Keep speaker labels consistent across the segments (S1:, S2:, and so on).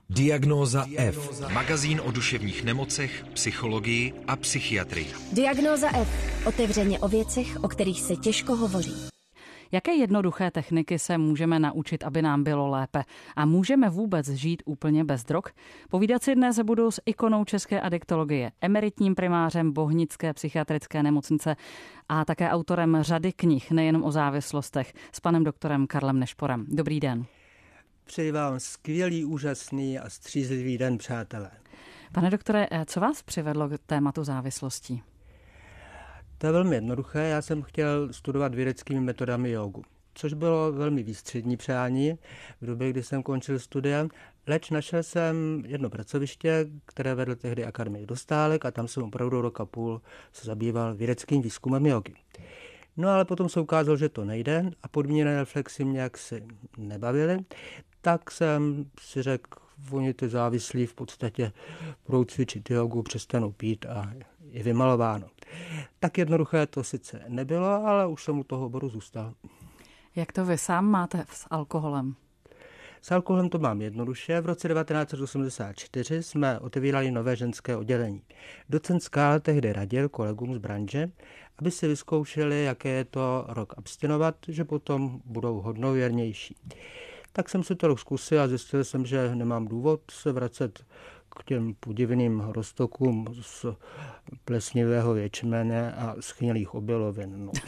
S1: Diagnóza F.
S2: Magazín o duševních nemocech, psychologii a psychiatrii.
S3: Diagnóza F. Otevřeně o věcech, o kterých se těžko hovoří.
S4: Jaké jednoduché techniky se můžeme naučit, aby nám bylo lépe? A můžeme vůbec žít úplně bez drog? Povídat si dnes budu s ikonou české adiktologie, emeritním primářem Bohnické psychiatrické nemocnice a také autorem řady knih, nejenom o závislostech, s panem doktorem Karlem Nešporem. Dobrý den.
S5: Přeji vám skvělý, úžasný a střízlivý den, přátelé.
S4: Pane doktore, co vás přivedlo k tématu závislostí?
S5: To je velmi jednoduché. Já jsem chtěl studovat vědeckými metodami jógu, což bylo velmi výstřední přání v době, kdy jsem končil studia. Leč našel jsem jedno pracoviště, které vedl tehdy Akademik Dostálek, a tam jsem opravdu rok a půl se zabýval vědeckým výzkumem jógy. No ale potom se ukázalo, že to nejde a podmíněné reflexy mě jaksi nebavily, tak jsem si řekl, oni ty závislí v podstatě budou cvičit jogu, přestanou pít a je vymalováno. Tak jednoduché to sice nebylo, ale už jsem u toho oboru zůstal.
S4: Jak to vy sám máte s alkoholem?
S5: S alkoholem to mám jednoduše. V roce 1984 jsme otevírali nové ženské oddělení. Docent Skál tehdy radil kolegům z branže, aby si vyzkoušeli, jaké je to rok abstinovat, že potom budou hodnověrnější. Tak jsem si to zkusil a zjistil jsem, že nemám důvod se vracet k těm podivným roztokům z plesnivého ječmene a schnilých obilovin. No.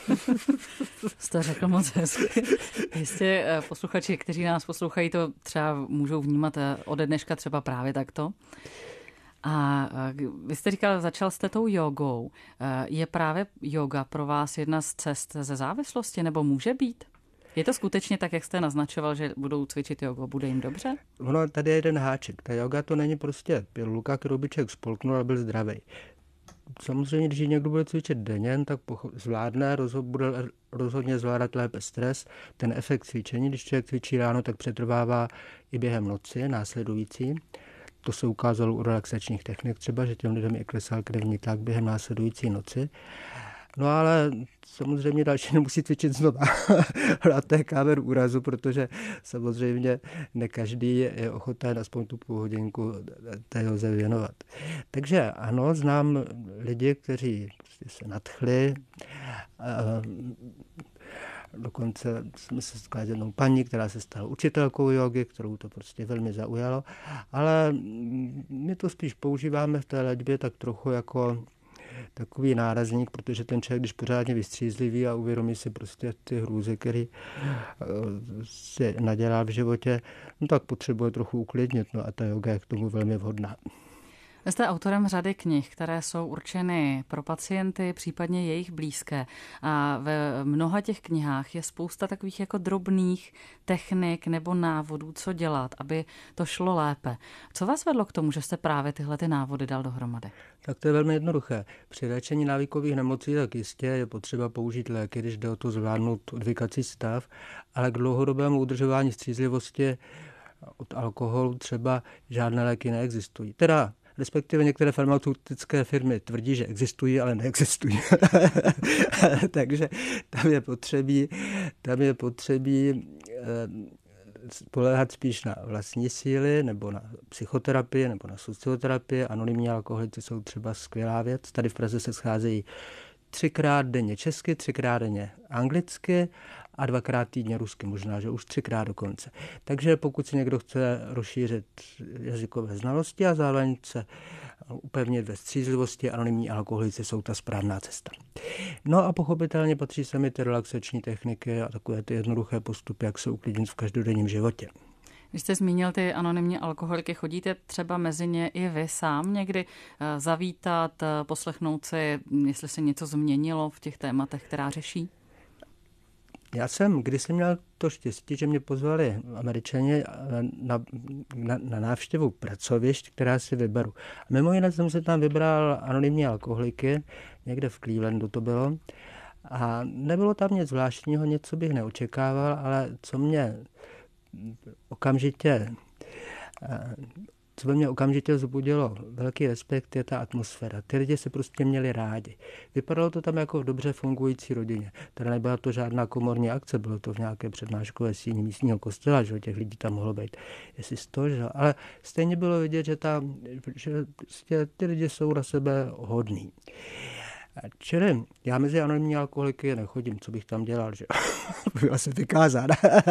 S4: Jste řekl moc hezky. Jistě posluchači, kteří nás poslouchají, to třeba můžou vnímat ode dneška třeba právě takto. A vy jste říkal, začal jste tou jogou. Je právě yoga pro vás jedna z cest ze závislosti, nebo může být? Je to skutečně tak, jak jste naznačoval, že budou cvičit jogu, bude jim dobře?
S5: Ono, tady je jeden háček. Ta joga to není prostě pilulka, kterou by člověk spolknul a byl zdravý. Samozřejmě, když někdo bude cvičit denně, tak zvládne, bude rozhodně zvládat lépe stres. Ten efekt cvičení, když člověk cvičí ráno, tak přetrvává i během noci následující. To se ukázalo u relaxačních technik třeba, že těm lidem i klesal krevní tlak během následující noci. No ale samozřejmě další nemusí cvičit znova. A to je kámen úrazu, protože samozřejmě ne každý je ochoten aspoň tu půl hodinku té joze věnovat. Takže ano, znám lidi, kteří se nadchli. Dokonce jsme se setkali s jednou paní, která se stala učitelkou jogy, kterou to prostě velmi zaujalo. Ale my to spíš používáme v té léčbě tak trochu jako takový nárazník, protože ten člověk, když pořádně vystřízlivý a uvědomí si prostě ty hrůzy, které si nadělá v životě, no tak potřebuje trochu uklidnit, no a ta yoga je k tomu velmi vhodná.
S4: Vy jste autorem řady knih, které jsou určeny pro pacienty, případně jejich blízké. A ve mnoha těch knihách je spousta takových jako drobných technik nebo návodů, co dělat, aby to šlo lépe. Co vás vedlo k tomu, že jste právě tyhle ty návody dal dohromady?
S5: Tak to je velmi jednoduché. Při léčení návykových nemocí tak jistě je potřeba použít léky, když jde o to zvládnout odvykací stav, ale k dlouhodobému udržování střízlivosti od alkoholu třeba žádné léky neexistují. Teda respektive některé farmaceutické firmy tvrdí, že existují, ale neexistují. Takže tam je potřebí spoléhat spíš na vlastní síly, nebo na psychoterapii, nebo na socioterapii. Anonymní alkoholici jsou třeba skvělá věc. Tady v Praze se scházejí 3krát denně česky, 3krát denně anglicky a 2krát týdně rusky, možná, že už 3krát dokonce. Takže pokud si někdo chce rozšířit jazykové znalosti a zároveň se upevnit ve střízlivosti, anonymní alkoholici jsou ta správná cesta. No a pochopitelně patří se mi ty relaxační techniky a takové ty jednoduché postupy, jak se uklidnit v každodenním životě.
S4: Když jste zmínil ty anonymní alkoholiky, chodíte třeba mezi ně i vy sám někdy zavítat, poslechnout si, jestli se něco změnilo v těch tématech, která řeší?
S5: Já jsem kdysi měl to štěstí, že mě pozvali Američani na návštěvu pracovišť, která si vyberu. A mimo jiné jsem se tam vybral anonymní alkoholiky, někde v Clevelandu to bylo. A nebylo tam nic zvláštního, něco bych neočekával, ale co mě okamžitě co ve mně okamžitě vzbudilo velký respekt, je ta atmosféra. Ty lidi se prostě měli rádi. Vypadalo to tam jako v dobře fungující rodině. Teda nebyla to žádná komorní akce, bylo to v nějaké přednáškové síni místního kostela, že těch lidí tam mohlo být, jestli 100, že? Ale stejně bylo vidět, že prostě ty lidi jsou na sebe hodný. Čili já mezi anonymní alkoholiky nechodím, co bych tam dělal, že byl asi vykázán.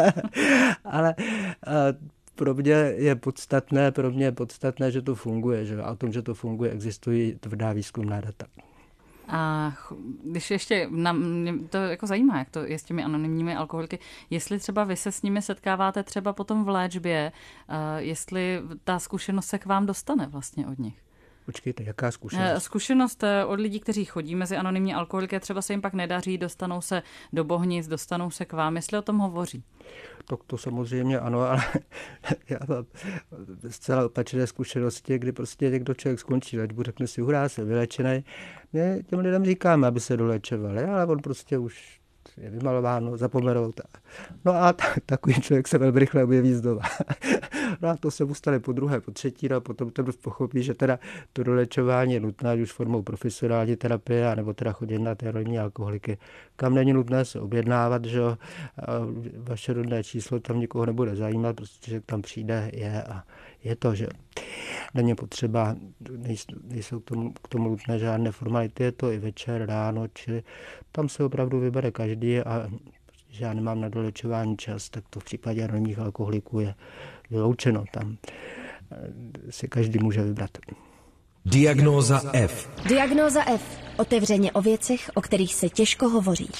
S5: Ale pro mě je podstatné, že to funguje, že? A o tom, že to funguje, existují tvrdá výzkumná data.
S4: A když ještě mě to jako zajímá, jak to je s těmi anonymními alkoholiky, jestli třeba vy se s nimi setkáváte třeba potom v léčbě, jestli ta zkušenost se k vám dostane vlastně od nich.
S5: Počkejte, jaká zkušenost?
S4: Zkušenost od lidí, kteří chodí mezi anonymní alkoholiky, třeba se jim pak nedaří, dostanou se do Bohnic, dostanou se k vám, jestli o tom hovoří.
S5: To samozřejmě ano, ale já mám zcela opačné zkušenosti, kdy prostě někdo člověk skončí léčbu, řekne si, hurá, jsem vylečený. My těm lidem říkáme, aby se dolečovali, ale on prostě už je vymalováno, zapomenou. No a takový člověk se velmi rychle objeví znova. No a to se mu stane po druhé, po třetí, no a potom ten pochopí, že teda to dolečování je nutné, už formou profesionální terapie, anebo teda chodit na ty anonymní alkoholiky, kam není nutné se objednávat, že vaše rodné číslo tam nikoho nebude zajímat, protože tam přijde je to, že není potřeba, nejsou k tomu nutné žádné formality, je to i večer, ráno, čili tam se opravdu vybere každý a že já nemám na dolečování čas, tak to v případě anonymních alkoholiků je vyloučeno. Tam si každý může vybrat.
S2: Diagnóza F.
S3: Diagnóza F. Otevřeně o věcech, o kterých se těžko hovoří.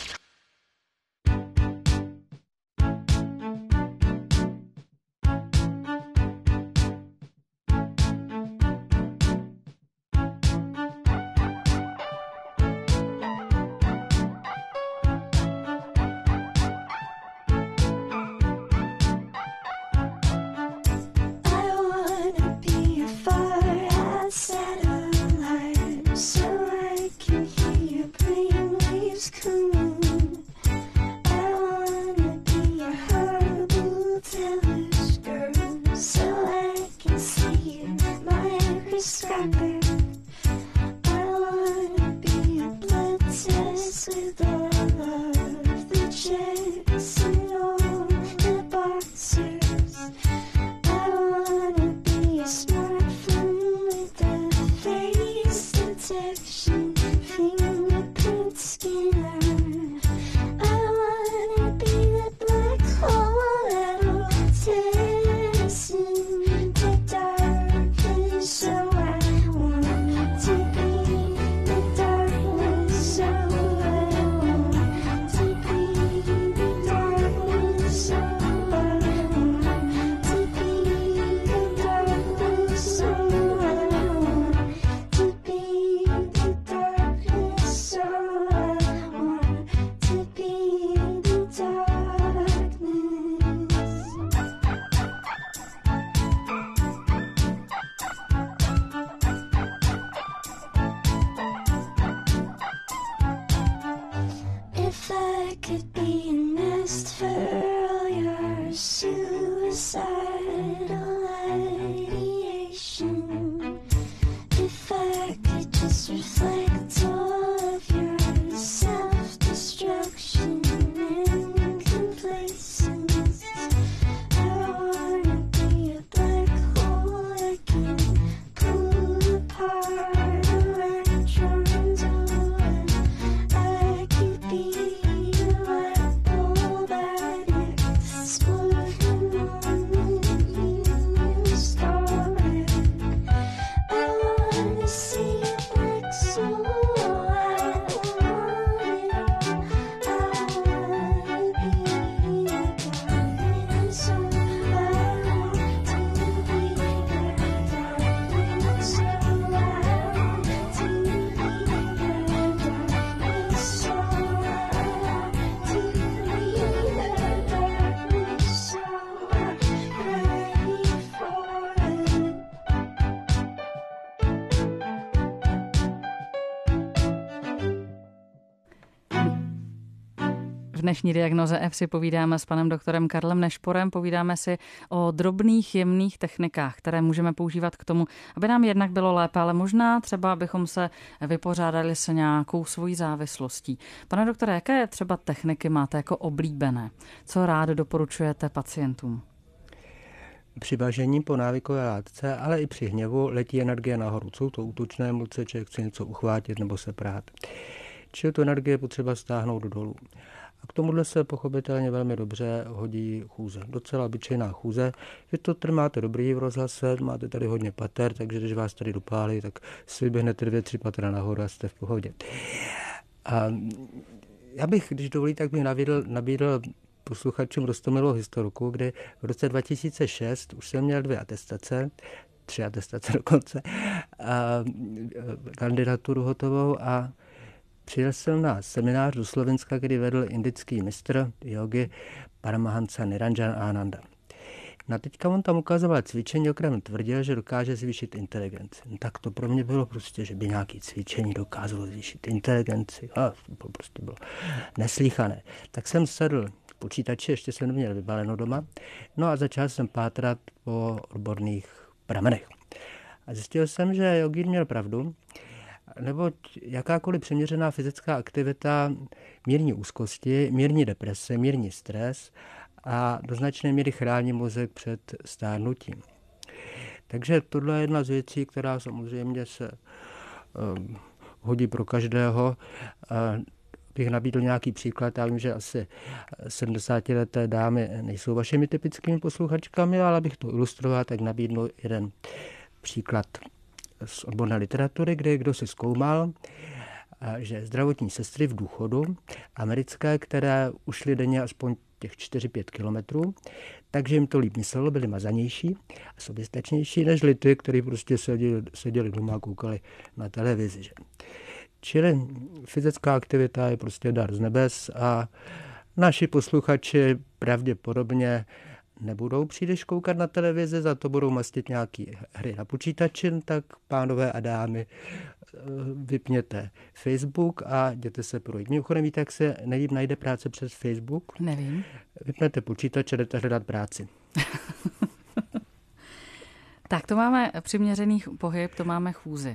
S1: So I
S4: V dnešní Diagnoze F si povídáme s panem doktorem Karlem Nešporem, povídáme si o drobných, jemných technikách, které můžeme používat k tomu, aby nám jednak bylo lépe, ale možná třeba, abychom se vypořádali se nějakou svojí závislostí. Pane doktore, jaké třeba techniky máte jako oblíbené? Co rád doporučujete pacientům?
S5: Při važení po návykové látce, ale i při hněvu letí energie nahoru. Jsou to útočné emoce, člověk chce něco uchvátit nebo se prát. Čili tu energii je potřeba stáhnout dolů. A k tomuhle se pochopitelně velmi dobře hodí chůze. Docela obyčejná chůze. Vy to tady máte dobrý v rozhlase, máte tady hodně pater, takže když vás tady dopálí, tak si vyběhnete 2-3 patra nahoru a jste v pohodě. A já bych, když dovolí, tak bych nabídl posluchačům roztomilou historku, kdy v roce 2006 už jsem měl 2 atestace, 3 atestace dokonce, a kandidaturu hotovou a přijel jsem na seminář do Slovenska, kdy vedl indický mistr jogy Paramahansa Niranjana Ananda. No teďka on tam ukazoval cvičení, o kterém tvrdil, že dokáže zvýšit inteligenci. No tak to pro mě bylo prostě, že by nějaké cvičení dokázalo zvýšit inteligenci. A to prostě bylo neslýchané. Tak jsem sedl v počítači, ještě jsem neměl vybaleno doma, no a začal jsem pátrat po odborných pramenech. A zjistil jsem, že jogín měl pravdu, neboť jakákoliv přeměřená fyzická aktivita mírní úzkosti, mírní deprese, mírní stres a do značné míry chrání mozek před stárnutím. Takže tohle je jedna z věcí, která samozřejmě se hodí pro každého. Bych nabídl nějaký příklad, já vím, že asi 70leté dámy nejsou vašimi typickými posluchačkami, ale abych to ilustroval, tak nabídnu jeden příklad z odborné literatury, kde kdo si zkoumal, že zdravotní sestry v důchodu americké, které ušly denně aspoň těch 4-5 kilometrů, takže jim to líp myslelo, byli mazanější a soběstačnější, než ty, kteří prostě seděli doma a koukali na televizi. Že? Čili fyzická aktivita je prostě dar z nebes a naši posluchači pravděpodobně nebudou příliš koukat na televizi, za to budou mastit nějaké hry na počítači, tak pánové a dámy, vypněte Facebook a jděte se projít. Mimochodem, víte, jak se nejlíp najde práce přes Facebook?
S4: Nevím.
S5: Vypněte počítač a jdete hledat práci.
S4: Tak to máme přiměřený pohyb, to máme chůzi.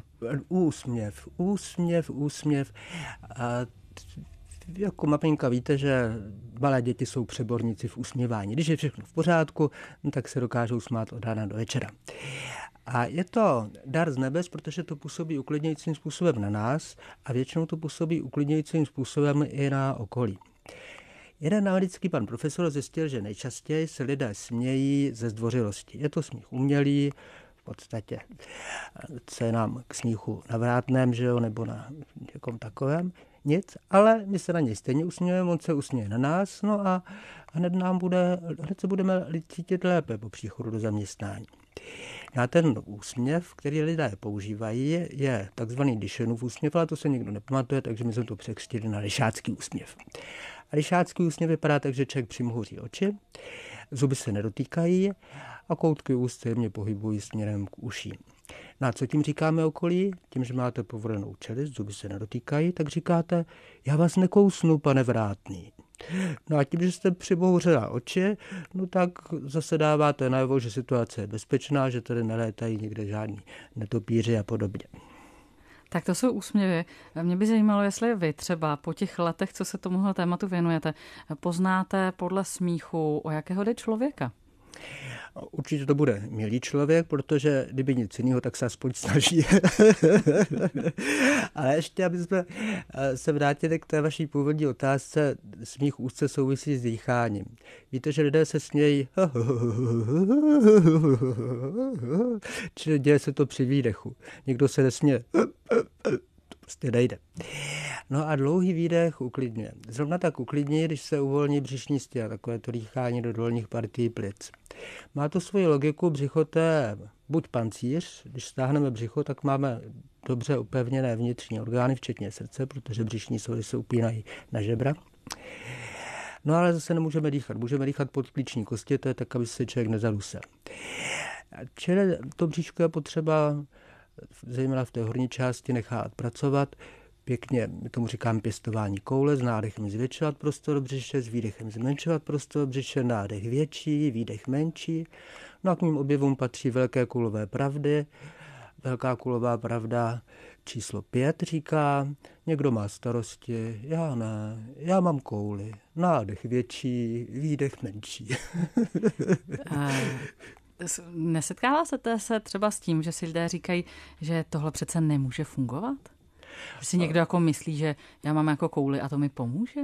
S5: Úsměv. A jako maminka víte, že malé děti jsou přeborníci v usměvání. Když je všechno v pořádku, tak se dokážou smát od rána do večera. A je to dar z nebes, protože to působí uklidňujícím způsobem na nás a většinou to působí uklidňujícím způsobem i na okolí. Jeden americký pan profesor zjistil, že nejčastěji se lidé smějí ze zdvořilosti. Je to smích umělý, v podstatě co je nám k smíchu na vrátném, že jo, nebo na někom takovém. Nic, ale my se na něj stejně usmějeme, on se usměje na nás, no a hned se budeme cítit lépe po příchodu do zaměstnání. A ten úsměv, který lidé používají, je takzvaný Dušenův úsměv, ale to se nikdo nepamatuje, takže my jsme to překřtili na lišácký úsměv. A lišácký úsměv vypadá tak, že člověk přimhouří oči, zuby se nedotýkají a koutky úst se jemně pohybují směrem k uším. No a co tím říkáme okolí? Tím, že máte povorenou čelist, zuby se nedotýkají, tak říkáte, já vás nekousnu, pane vrátný. No a tím, že jste přibouřila oči, no tak zase dáváte najevo, že situace je bezpečná, že tady nelétají nikde žádní netopíři a podobně.
S4: Tak to jsou úsměvy. Mě by zajímalo, jestli vy třeba po těch letech, co se tomuhle tématu věnujete, poznáte podle smíchu, o jakého jde člověka?
S5: Určitě to bude milý člověk, protože kdyby nic jiného, tak se aspoň snaží. Ale ještě, aby jsme se vrátili k té vaší původní otázce, smích úzce souvisí s dýcháním. Víte, že lidé se smějí, čili děje se to při výdechu. Někdo se nesměje, to prostě nejde. No a dlouhý výdech uklidňuje. Zrovna tak uklidní, když se uvolní břišní stěna, takové to dýchání do dolních partií plic. Má to svoji logiku, břicho to je buď pancíř, když stáhneme břicho, tak máme dobře upevněné vnitřní orgány, včetně srdce, protože břišní svaly se upínají na žebra. No ale zase nemůžeme dýchat. Můžeme dýchat pod klíční kosti, to je tak, aby se člověk nezadusel. Čili to bříško je potřeba, zejména v té horní části, nechat pracovat. pěkně, my tomu říkám pěstování koule, s nádechem zvětšovat prostor břiše, s výdechem zmenšovat prostor břiše, nádech větší, výdech menší. No a k mým objevům patří velké kulové pravdy. Velká kulová pravda číslo 5 říká, někdo má starosti, já ne, já mám kouli, nádech větší, výdech menší.
S4: Nesetkává se třeba s tím, že si lidé říkají, že tohle přece nemůže fungovat? Že si někdo jako myslí, že já mám jako kouli a to mi pomůže?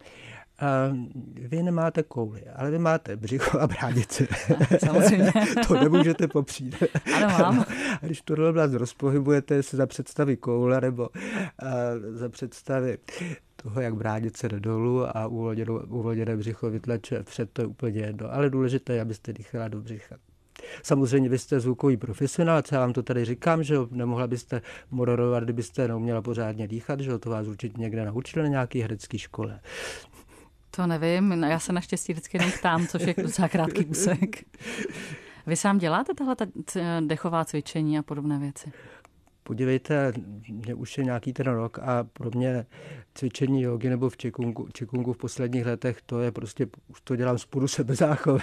S5: Vy nemáte kouli, ale vy máte břicho a bránici.
S4: Samozřejmě.
S5: To nemůžete popřít.
S4: Ano, mám.
S5: A když tuhle oblast rozpohybujete se za představy koule nebo za představy toho, jak bránice jde dolů a uvolněné břicho vytlače před, to je úplně jedno. Ale důležité je, abyste dýchala do břicha. Samozřejmě vy jste zvukový profesionál, já vám to tady říkám, že nemohla byste moderovat, kdybyste neuměla pořádně dýchat, že to vás určitě někde naučili na nějaký herecký škole.
S4: To nevím, já se naštěstí vždycky jenom ptám, což je docela krátký úsek. Vy sám děláte tahle dechová cvičení a podobné věci?
S5: Podívejte, mě už je nějaký ten rok a pro mě cvičení jogy nebo v qigongu v posledních letech, to je prostě, už to dělám z půdu sebezáchovy.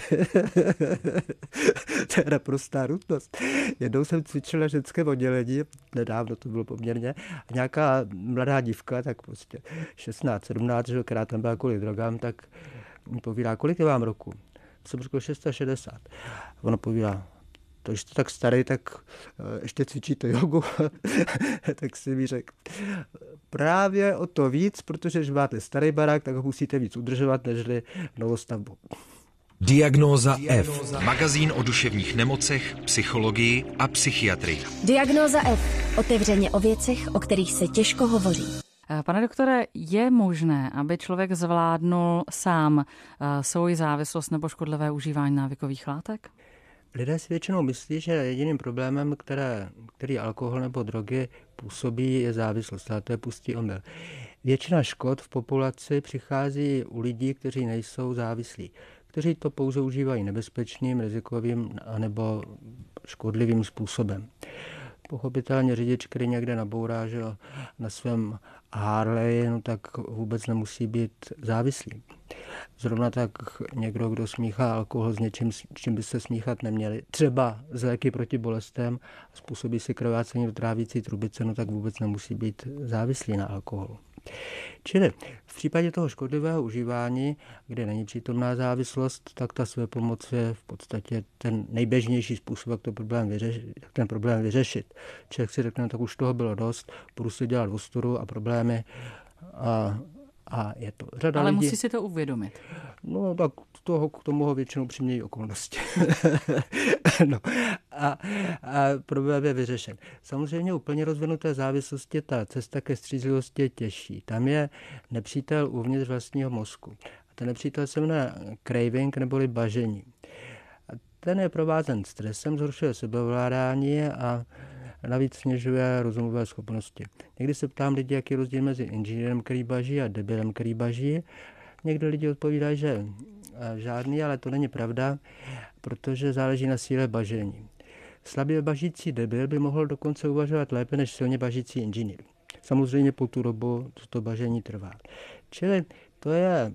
S5: To je naprostá nutnost. Jednou jsem cvičil na ženském oddělení, nedávno to bylo poměrně, a nějaká mladá dívka, tak prostě 16, 17, která tam byla kvůli drogám, tak mi povídá, kolik je vám roku? Jsem řekl 660. Ona povídá, to, když jste tak starý, tak ještě cvičíte jogu. Tak si mi řekl, právě o to víc, protože když máte starý barák, tak ho musíte víc udržovat, nežli novostavbu.
S2: Diagnóza F. Magazín o duševních nemocech, psychologii a psychiatrii.
S3: Diagnóza F. Otevřeně o věcech, o kterých se těžko hovoří.
S4: Pane doktore, je možné, aby člověk zvládnul sám svoji závislost nebo škodlivé užívání návykových látek?
S5: Lidé si většinou myslí, že jediným problémem, který alkohol nebo drogy působí, je závislost, ale to je pustý omyl. Většina škod v populaci přichází u lidí, kteří nejsou závislí, kteří to pouze užívají nebezpečným, rizikovým anebo škodlivým způsobem. Pochopitelně řidič, který někde nabourá, že na svém Harley, no tak vůbec nemusí být závislý. Zrovna tak někdo, kdo smíchá alkohol s něčím, s čím by se smíchat neměli, třeba z léky proti bolestem, způsobí si krvácení do trávicí trubice, no tak vůbec nemusí být závislý na alkoholu. Čili v případě toho škodlivého užívání, kde není přítomná závislost, tak ta svépomoc je v podstatě ten nejběžnější způsob, jak ten problém vyřešit. Člověk si řekne, tak už toho bylo dost, budu si dělat ostudu a problémy a je to řada
S4: Ale
S5: lidí.
S4: musí si to uvědomit.
S5: No tak k tomu ho většinou přimějí okolnosti. No, a problém je vyřešen. Samozřejmě úplně rozvinuté závislosti ta cesta ke střízlivosti je těžší. Tam je nepřítel uvnitř vlastního mozku. A ten nepřítel se jmenuje craving neboli bažení. A ten je provázen stresem, zhoršuje sebeovládání a navíc snižuje rozumové schopnosti. Někdy se ptám lidí, jaký je rozdíl mezi inženýrem, který baží, a debilem, který baží. Někdy lidi odpovídají, že žádný, ale to není pravda, protože záleží na síle bažení. Slabě bažící debil by mohl dokonce uvažovat lépe než silně bažící inženýr. Samozřejmě po tu dobu, co to bažení trvá. Čili to je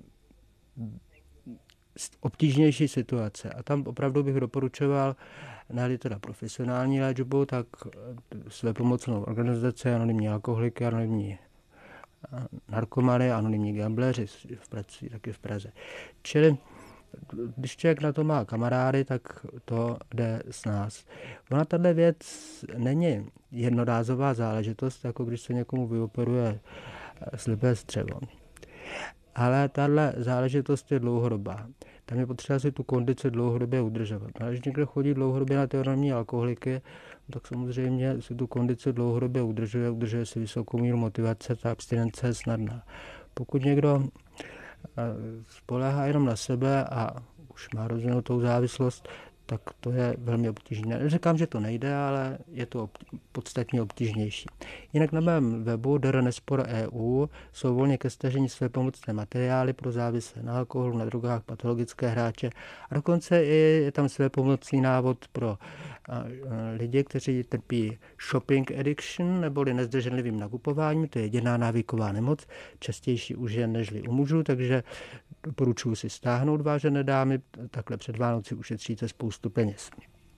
S5: obtížnější situace a tam opravdu bych doporučoval, ne-li teda profesionální léčbu, tak svépomocnou organizaci, anonymní alkoholiky, anonymní narkomany, anonymní gambleři pracují taky v Praze. Čili když člověk na to má kamarády, tak to jde s nás. Ona tato věc není jednorázová záležitost, jako když se někomu vyoperuje slibé střevo. Ale tahle záležitost je dlouhodobá. Tam je potřeba si tu kondici dlouhodobě udržovat. A když někdo chodí dlouhodobě na ty anonymní alkoholiky, tak samozřejmě si tu kondici dlouhodobě udržuje si vysokou míru motivace, ta abstinence je snadná. Pokud někdo spoléhá jenom na sebe a už má rozvinutou závislost, tak to je velmi obtížné. Neříkám, že to nejde, ale je to podstatně obtížnější. Jinak na mém webu drnespor.eu jsou volně ke stažení své pomocné materiály pro závislé na alkoholu, na drogách, patologické hráče a dokonce je tam své pomocný návod pro lidi, kteří trpí shopping addiction neboli nezdrženlivým nakupováním, to je jediná návyková nemoc, častější u žen nežli u mužů, takže doporučuji si stáhnout, vážené dámy, takhle před Vánoci ušetříte spoustu peněz.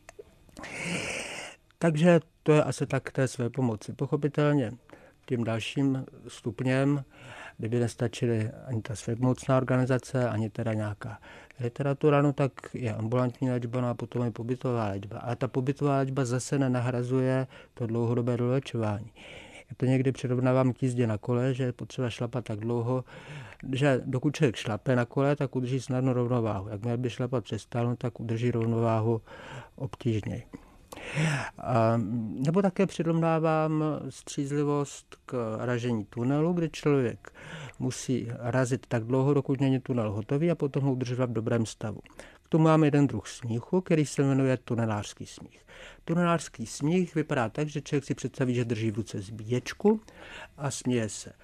S5: Takže to je asi tak té své pomoci. Pochopitelně tím dalším stupněm, kdyby nestačily ani ta svépomocná organizace, ani teda nějaká literatura, no tak je ambulantní léčba, no a potom je pobytová léčba. Ale ta pobytová léčba zase nenahrazuje to dlouhodobé dolečování. Já to někdy přirovnávám k jízdě na kole, že je potřeba šlapat tak dlouho, že dokud člověk šlape na kole, tak udrží snadno rovnováhu. Jakmile by šlapat přestal, no, tak udrží rovnováhu obtížněji. Nebo také přirovnávám střízlivost k ražení tunelu, kdy člověk musí razit tak dlouho, dokud není tunel hotový a potom ho udržovat v dobrém stavu. K tomu máme jeden druh smíchu, který se jmenuje tunelářský smích. Tunelářský smích vypadá tak, že člověk si představí, že drží v ruce zbíječku a směje se.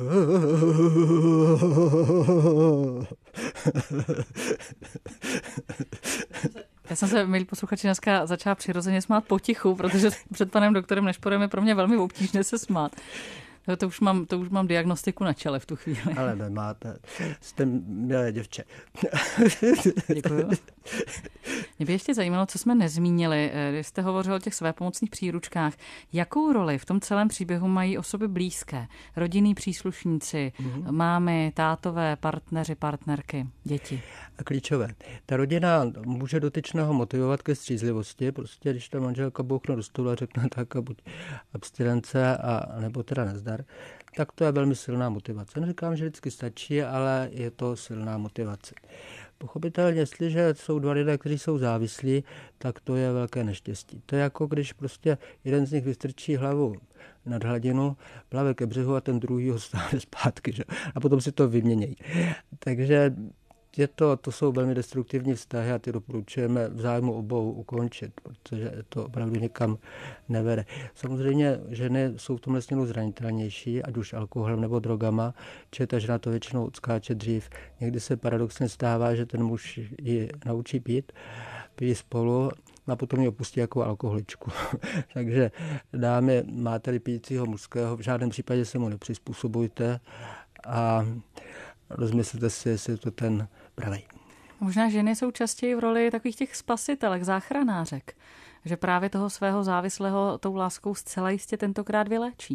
S4: Já jsem se, milí posluchači, dneska začala přirozeně smát potichu, protože před panem doktorem Nešporem je pro mě velmi obtížné se smát. To už mám diagnostiku na čele v tu chvíli.
S5: Ale nemáte. Jste milé děvče.
S4: Děkuju. Mě by ještě zajímalo, co jsme nezmínili, když jste hovořil o těch svépomocných příručkách. Jakou roli v tom celém příběhu mají osoby blízké, rodinní příslušníci, mámy, tátové, partneři, partnerky, děti?
S5: A klíčové. Ta rodina může dotyčného motivovat ke střízlivosti. Prostě když ta manželka bouchne do stolu a řekne tak a buď abstinence a nebo teda nezdar, tak to je velmi silná motivace. Neříkám, že vždycky stačí, ale je to silná motivace. Pochopitelně, jestliže jsou dva lidé, kteří jsou závislí, tak to je velké neštěstí. To je jako když prostě jeden z nich vystrčí hlavu nad hladinu, plave ke břehu a ten druhý ho stáhne zpátky. Že? A potom si to vyměnějí. Takže to jsou velmi destruktivní vztahy a ty doporučujeme v zájmu obou ukončit, protože to opravdu nikam nevede. Samozřejmě ženy jsou v tomhle směru zranitelnější, ať už alkoholem nebo drogama, či ta žena to většinou odskáče dřív. Někdy se paradoxně stává, že ten muž ji naučí pít, pijí spolu a potom ji opustí jako alkoholičku. Takže dámy, máte-li pijícího mužského, v žádném případě se mu nepřizpůsobujte a rozmyslete si, jestli je to ten pravej.
S4: Možná ženy jsou častěji v roli takových těch spasitelek, záchranářek, že právě toho svého závislého tou láskou zcela jistě tentokrát vyléčí.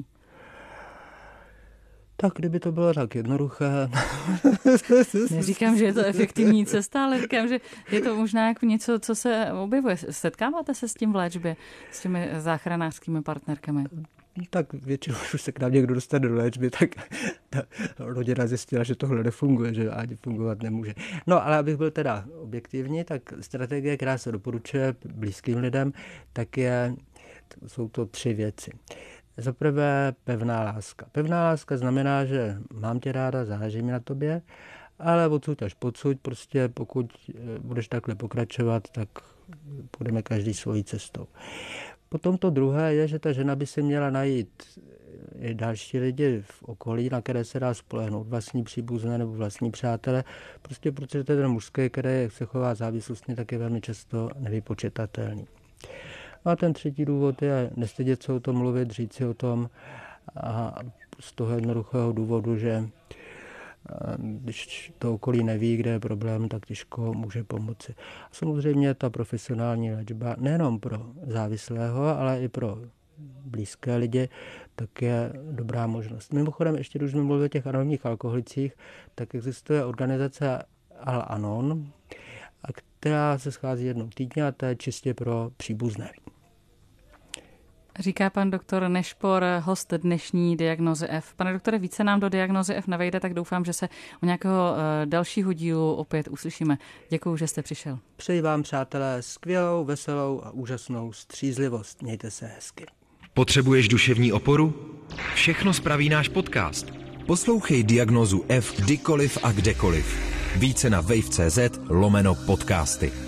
S5: Tak kdyby to bylo tak jednoduché.
S4: Neříkám, že je to efektivní cesta, ale říkám, že je to možná jako něco, co se objevuje. Setkáváte se s tím v léčbě, s těmi záchranářskými partnerkami?
S5: Tak většinou, už se k nám někdo dostane do léčby, tak ta rodina zjistila, že tohle nefunguje, že ani fungovat nemůže. No, ale abych byl teda objektivní, tak strategie, která se doporučuje blízkým lidem, tak jsou to 3 věci. Za prvé pevná láska. Pevná láska znamená, že mám tě ráda, záleží mi na tobě, ale odsud až podsud, prostě pokud budeš takhle pokračovat, tak půjdeme každý svojí cestou. Potom to druhé je, že ta žena by si měla najít i další lidi v okolí, na které se dá spolehnout, vlastní příbuzné nebo vlastní přátelé, prostě protože ten mužský, který se chová závislostně, tak je velmi často nevypočitatelný. A ten třetí důvod je nestydět se o tom mluvit, říct si o tom a z toho jednoduchého důvodu, že když to okolí neví, kde je problém, tak těžko může pomoci. A samozřejmě ta profesionální léčba nejenom pro závislého, ale i pro blízké lidi, tak je dobrá možnost. Mimochodem, ještě když jsme mluvili o těch anonymních alkoholicích, tak existuje organizace Al-Anon, která se schází jednou týdně a to je čistě pro příbuzné.
S4: Říká pan doktor Nešpor, host dnešní Diagnózy F. Pane doktore, více nám do Diagnózy F nevejde, tak doufám, že se u nějakého dalšího dílu opět uslyšíme. Děkuju, že jste přišel.
S5: Přeji vám, přátelé, skvělou, veselou a úžasnou střízlivost. Mějte se hezky.
S2: Potřebuješ duševní oporu? Všechno spraví náš podcast. Poslouchej Diagnózu F kdykoliv a kdekoliv. Více na wave.cz/podcasty.